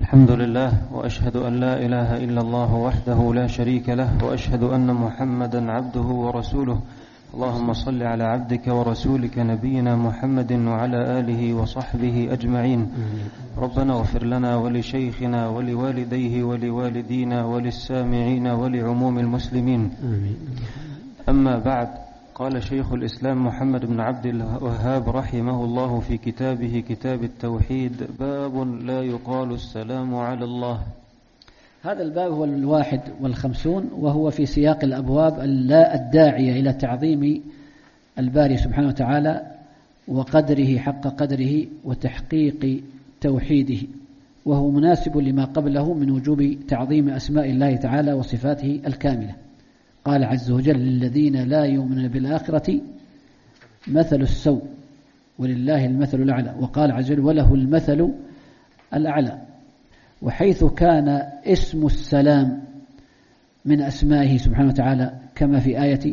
الحمد لله، وأشهد أن لا إله إلا الله وحده لا شريك له، وأشهد أن محمدا عبده ورسوله. اللهم صل على عبدك ورسولك نبينا محمد وعلى آله وصحبه أجمعين. ربنا اغفر لنا ولشيخنا ولوالديه ولوالدينا وللسامعين ولعموم المسلمين. أما بعد، قال شيخ الإسلام محمد بن عبد الوهاب رحمه الله في كتابه كتاب التوحيد: باب لا يقال السلام على الله. هذا الباب هو 51، وهو في سياق الأبواب الداعية إلى تعظيم الباري سبحانه وتعالى وقدره حق قدره وتحقيق توحيده، وهو مناسب لما قبله من وجوب تعظيم أسماء الله تعالى وصفاته الكاملة. قال عز وجل: للذين لا يؤمنون بالآخرة مثل السوء ولله المثل الأعلى. وقال عز وجل: وله المثل الأعلى. وحيث كان اسم السلام من أسمائه سبحانه وتعالى كما في آية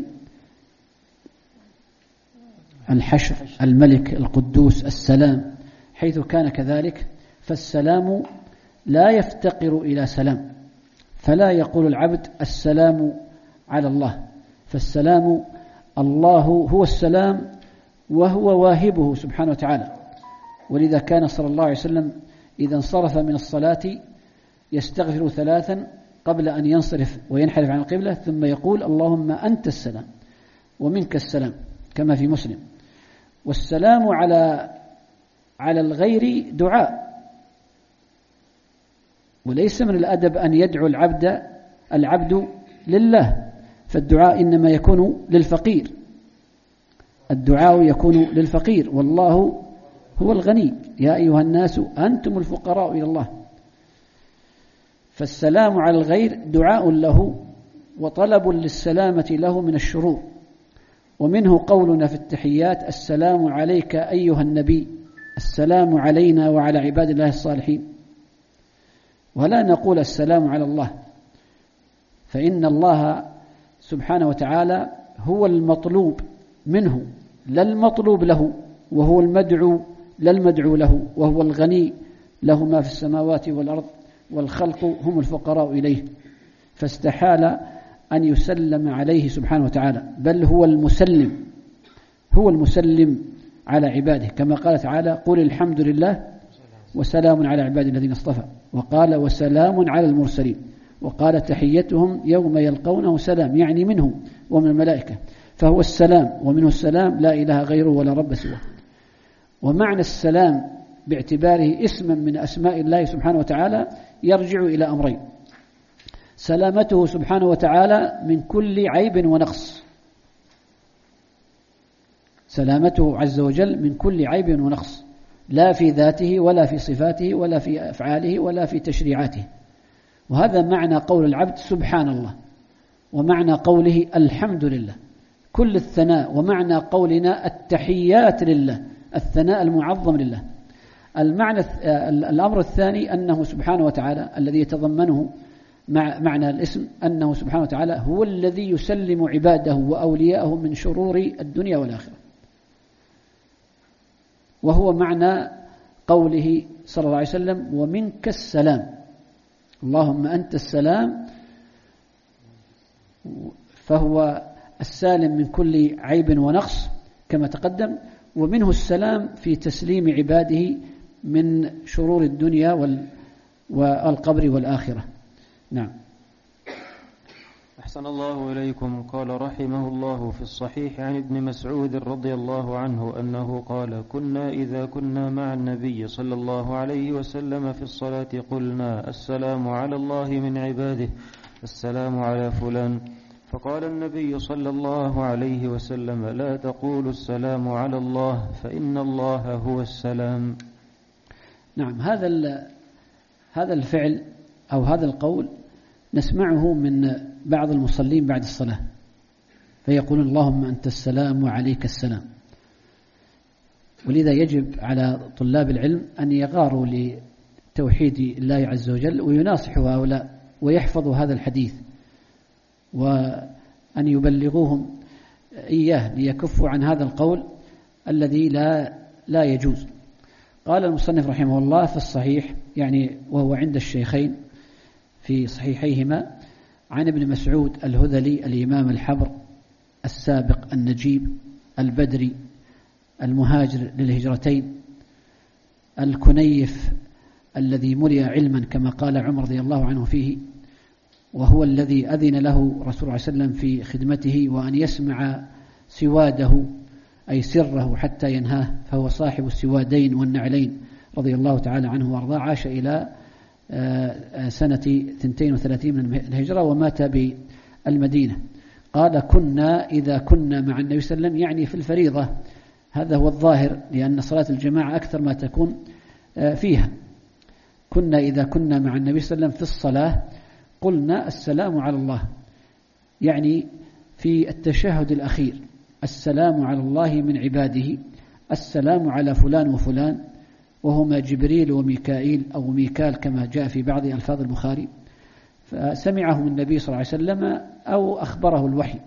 الحشر: الملك القدوس السلام، حيث كان كذلك فالسلام لا يفتقر إلى سلام، فلا يقول العبد السلام على الله، فالسلام الله هو السلام وهو واهبه سبحانه وتعالى. ولذا كان صلى الله عليه وسلم إذا انصرف من الصلاة يستغفر 3 قبل أن ينصرف وينحرف عن القبلة، ثم يقول: اللهم أنت السلام ومنك السلام، كما في مسلم. والسلام على الغير دعاء، وليس من الأدب أن يدعو العبد لله، فالدعاء إنما يكون للفقير، الدعاء يكون للفقير، والله هو الغني، يا أيها الناس أنتم الفقراء إلى الله. فالسلام على الغير دعاء له وطلب للسلامة له من الشرور. ومنه قولنا في التحيات: السلام عليك أيها النبي، السلام علينا وعلى عباد الله الصالحين. ولا نقول السلام على الله، فإن الله سبحانه وتعالى هو المطلوب منه لا المطلوب له، وهو المدعو لا المدعو له، وهو الغني له ما في السماوات والأرض، والخلق هم الفقراء إليه، فاستحال أن يسلم عليه سبحانه وتعالى، بل هو المسلم على عباده، كما قال تعالى: قل الحمد لله وسلام على عباد الذين اصطفى. وقال: وسلام على المرسلين. وقال: تحيتهم يوم يلقونه سلام، يعني منه ومن الملائكة، فهو السلام، ومنه السلام، لا إله غيره ولا رب سواه. ومعنى السلام باعتباره اسما من أسماء الله سبحانه وتعالى يرجع إلى أمرين: سلامته سبحانه وتعالى من كل عيب ونقص، سلامته عز وجل من كل عيب ونقص، لا في ذاته ولا في صفاته ولا في أفعاله ولا في تشريعاته. وهذا معنى قول العبد سبحان الله، ومعنى قوله الحمد لله كل الثناء، ومعنى قولنا التحيات لله الثناء المعظم لله. الأمر الثاني أنه سبحانه وتعالى الذي يتضمنه معنى الاسم أنه سبحانه وتعالى هو الذي يسلم عباده وأولياءه من شرور الدنيا والآخرة، وهو معنى قوله صلى الله عليه وسلم: ومنك السلام، اللهم أنت السلام، فهو السالم من كل عيب ونقص كما تقدم، ومنه السلام في تسليم عباده من شرور الدنيا والقبر والآخرة. نعم. أحسن الله إليكم. قال رحمه الله في الصحيح عن ابن مسعود رضي الله عنه أنه قال: كنا إذا كنا مع النبي صلى الله عليه وسلم في الصلاة قلنا: السلام على الله من عباده، السلام على فلان. فقال النبي صلى الله عليه وسلم: لا تقولوا السلام على الله، فإن الله هو السلام. نعم، هذا الفعل أو هذا القول نسمعه من بعض المصلين بعد الصلاة، فيقولون: اللهم أنت السلام وعليك السلام. ولذا يجب على طلاب العلم أن يغاروا لتوحيد الله عز وجل ويناصحوا هؤلاء ويحفظوا هذا الحديث، وأن يبلغوهم إياه ليكفوا عن هذا القول الذي لا يجوز. قال المصنف رحمه الله في الصحيح: يعني وهو عند الشيخين في صحيحيهما عن ابن مسعود الهذلي الإمام الحبر السابق النجيب البدري المهاجر للهجرتين الكنيف الذي ملئ علما كما قال عمر رضي الله عنه فيه، وهو الذي أذن له رسول الله صلى الله عليه وسلم في خدمته وأن يسمع سواده أي سره حتى ينهاه، فهو صاحب السوادين والنعلين رضي الله تعالى عنه وارضاه. عاش إلى سنة 32 من الهجرة ومات بالمدينة. قال كنا إذا كنا مع النبي صلى الله عليه وسلم، يعني في الفريضة، هذا هو الظاهر لأن صلاة الجماعة أكثر ما تكون فيها. كنا إذا كنا مع النبي صلى الله عليه وسلم في الصلاة قلنا السلام على الله، يعني في التشهد الأخير السلام على الله من عباده، السلام على فلان وفلان، وهما جبريل وميكائيل أو ميكال كما جاء في بعض ألفاظ البخاري. فسمعهم النبي صلى الله عليه وسلم أو أخبره الوحي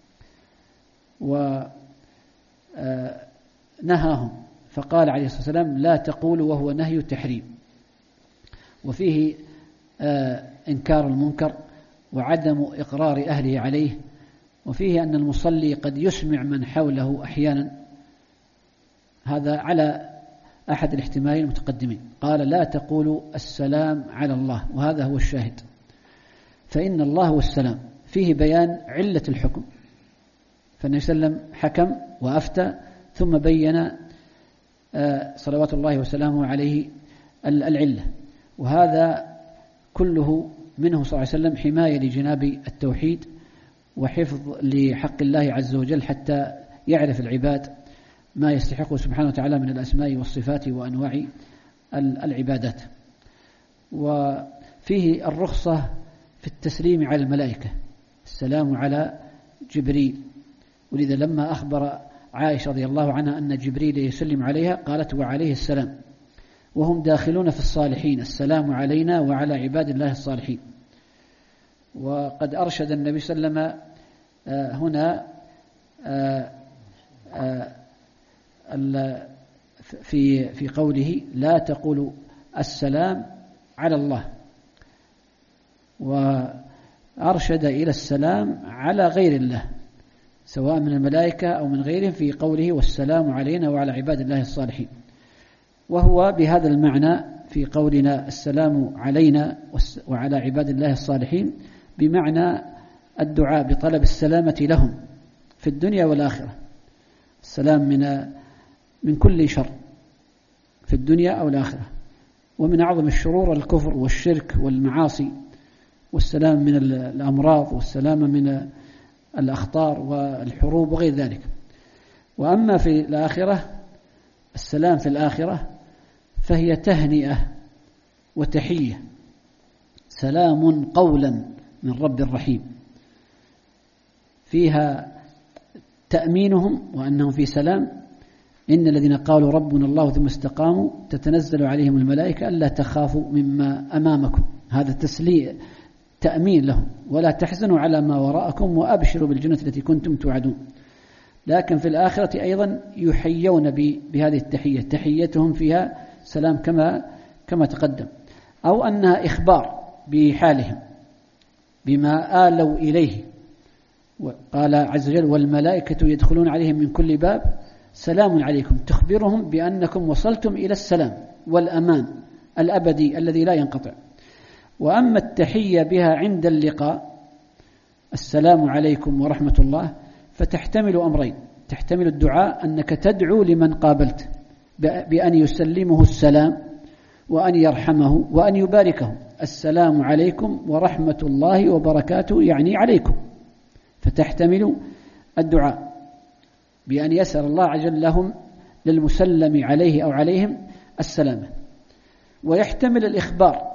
ونهاهم، فقال عليه الصلاة والسلام لا تقولوا، وهو نهي تحريم، وفيه إنكار المنكر وعدم إقرار أهله عليه، وفيه أن المصلي قد يسمع من حوله أحيانا، هذا على أحد الاحتمالين المتقدمين. قال لا تقولوا السلام على الله، وهذا هو الشاهد، فإن الله هو السلام. فيه بيان علة الحكم، فالنبي صلى الله عليه وسلم حكم وأفتى ثم بين صلوات الله وسلامه عليه العلة، وهذا كله منه صلى الله عليه وسلم حماية لجناب التوحيد وحفظ لحق الله عز وجل حتى يعرف العباد ما يستحقه سبحانه وتعالى من الأسماء والصفات وأنواع العبادات. وفيه الرخصة في التسليم على الملائكة، السلام على جبريل، ولذا لما أخبر عائشة رضي الله عنها أن جبريل يسلم عليها قالت وعليه السلام، وهم داخلون في الصالحين، السلام علينا وعلى عباد الله الصالحين. وقد أرشد النبي صلى الله عليه وسلم هنا في قوله لا تقولوا السلام على الله، وأرشد إلى السلام على غير الله سواء من الملائكة أو من غيرهم في قوله والسلام علينا وعلى عباد الله الصالحين، وهو بهذا المعنى في قولنا السلام علينا وعلى عباد الله الصالحين بمعنى الدعاء بطلب السلامة لهم في الدنيا والآخرة، السلام من كل شر في الدنيا أو الآخرة، ومن أعظم الشرور الكفر والشرك والمعاصي، والسلام من الأمراض، والسلام من الأخطار والحروب وغير ذلك. وأما في الآخرة السلام في الآخرة فهي تهنئة وتحية، سلام قولا من رب رحيم، فيها تأمينهم وأنهم في سلام. إن الذين قالوا ربنا الله ثم استقاموا تتنزل عليهم الملائكة ألا تخافوا مما أمامكم، هذا تأمين لهم، ولا تحزنوا على ما وراءكم وأبشروا بالجنة التي كنتم توعدون. لكن في الآخرة أيضا يحيون بهذه التحية، تحيتهم فيها سلام كما تقدم، أو أنها إخبار بحالهم بما آلوا إليه. وقال عز وجل والملائكة يدخلون عليهم من كل باب سلام عليكم، تخبرهم بأنكم وصلتم إلى السلام والأمان الأبدي الذي لا ينقطع. وأما التحية بها عند اللقاء السلام عليكم ورحمة الله فتحتمل أمرين، تحتمل الدعاء أنك تدعو لمن قابلت بأن يسلمه السلام وأن يرحمه وأن يباركه، السلام عليكم ورحمة الله وبركاته يعني عليكم، فتحتمل الدعاء بأن يسأل الله عز وجل لهم للمسلم عليه أو عليهم السلامة. ويحتمل الإخبار،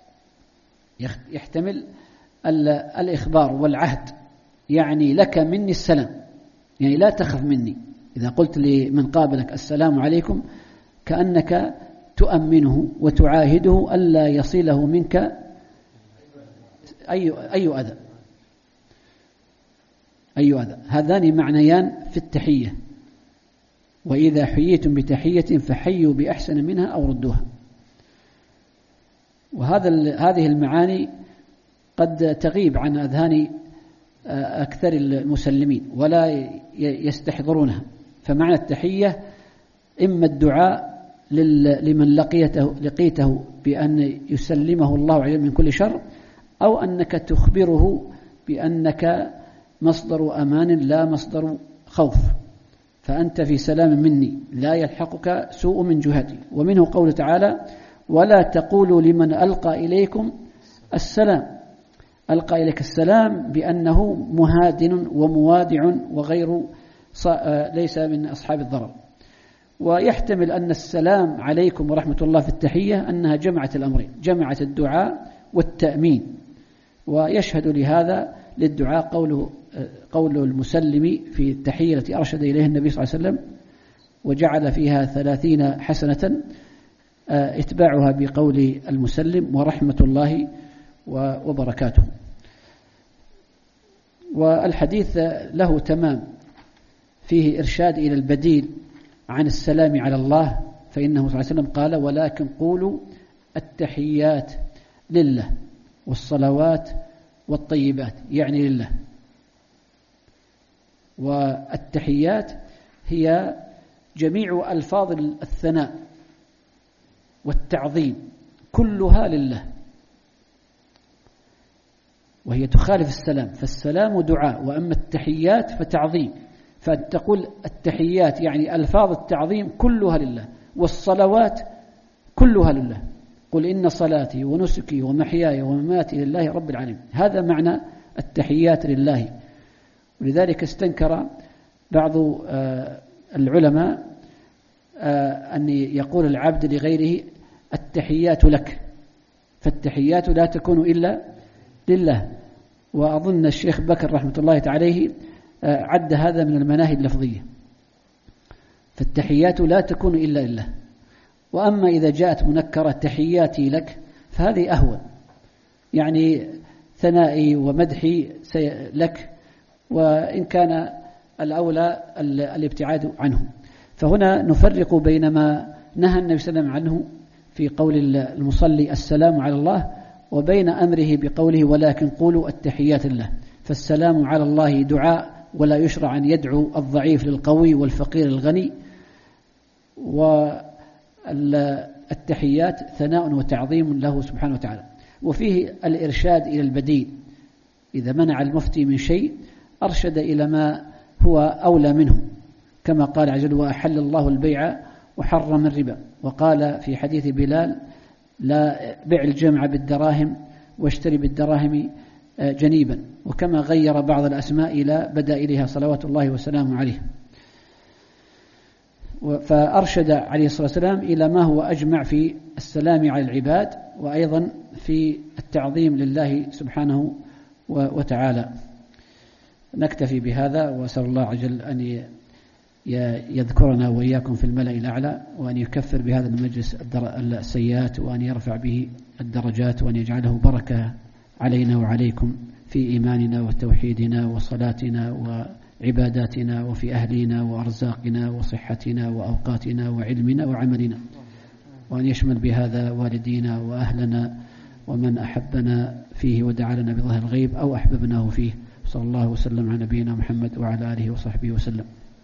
يحتمل الإخبار والعهد، يعني لك مني السلام، يعني لا تخف مني. إذا قلت لمن قابلك السلام عليكم كأنك تؤمنه وتعاهده ألا يصيله منك أي أذى. هذان معنيان في التحية. وإذا حييتم بتحية فحيوا بأحسن منها أو ردوها. هذه المعاني قد تغيب عن أذهان أكثر المسلمين ولا يستحضرونها. فمعنى التحية إما الدعاء لمن لقيته بأن يسلمه الله عليه من كل شر، أو أنك تخبره بأنك مصدر أمان لا مصدر خوف، فأنت في سلام مني لا يلحقك سوء من جهتي. ومنه قول تعالى: ولا تقولوا لمن ألقى إليكم السلام. ألقى إليك السلام بأنه مهادن وموادع وغير ليس من أصحاب الضرر. ويحتمل أن السلام عليكم ورحمة الله في التحية أنها جمعت الأمرين، جمعت الدعاء والتأمين. ويشهد لهذا للدعاء قول المسلم في التحية التي أرشد إليها النبي صلى الله عليه وسلم وجعل فيها 30 حسنة، اتباعها بقول المسلم: ورحمة الله وبركاته. والحديث له تمام، فيه إرشاد إلى البديل عن السلام على الله، فإنه صلى الله عليه وسلم قال: ولكن قولوا التحيات لله والصلوات والطيبات، يعني لله. والتحيات هي جميع ألفاظ الثناء والتعظيم كلها لله، وهي تخالف السلام، فالسلام دعاء، وأما التحيات فتعظيم. فتقول التحيات يعني ألفاظ التعظيم كلها لله، والصلوات كلها لله. قل إن صلاتي ونسكي ومحياي ومماتي لله رب العالمين. هذا معنى التحيات لله. ولذلك استنكر بعض العلماء أن يقول العبد لغيره التحيات لك، فالتحيات لا تكون إلا لله. وأظن الشيخ بكر رحمة الله عليه عد هذا من المناهي اللفظية، فالتحيات لا تكون إلا لله. وأما إذا جاءت منكرة تحياتي لك فهذه أهون، يعني ثنائي ومدحي لك، وإن كان الأولى الابتعاد عنه. فهنا نفرق بين ما نهى النبي صلى الله عليه وسلم عنه في قول المصلي السلام على الله، وبين أمره بقوله ولكن قولوا التحيات لله. فالسلام على الله دعاء، ولا يشرع أن يدعو الضعيف للقوي والفقير للغني. والتحيات ثناء وتعظيم له سبحانه وتعالى. وفيه الإرشاد إلى البديل، إذا منع المفتي من شيء أرشد إلى ما هو أولى منه، كما قال عز وجل: وأحل الله البيع وحرم الربا. وقال في حديث بلال: لا بع الجمع بالدراهم واشتري بالدراهم جنيبا. وكما غير بعض الأسماء إلى بدائلها صلوات الله وسلامه عليه. فأرشد عليه الصلاة والسلام إلى ما هو أجمع في السلام على العباد، وأيضا في التعظيم لله سبحانه وتعالى. نكتفي بهذا، وأسأل الله عز وجل أن يذكرنا وإياكم في الملأ الأعلى، وأن يكفر بهذا المجلس السيئات، وأن يرفع به الدرجات، وأن يجعله بركة علينا وعليكم في إيماننا وتوحيدنا وصلاتنا وعباداتنا وفي أهلنا وأرزاقنا وصحتنا وأوقاتنا وعلمنا وعملنا، وأن يشمل بهذا والدينا وأهلنا ومن أحبنا فيه ودعا لنا بظهر الغيب أو أحببناه فيه. صلى الله وسلم على نبينا محمد وعلى آله وصحبه وسلم.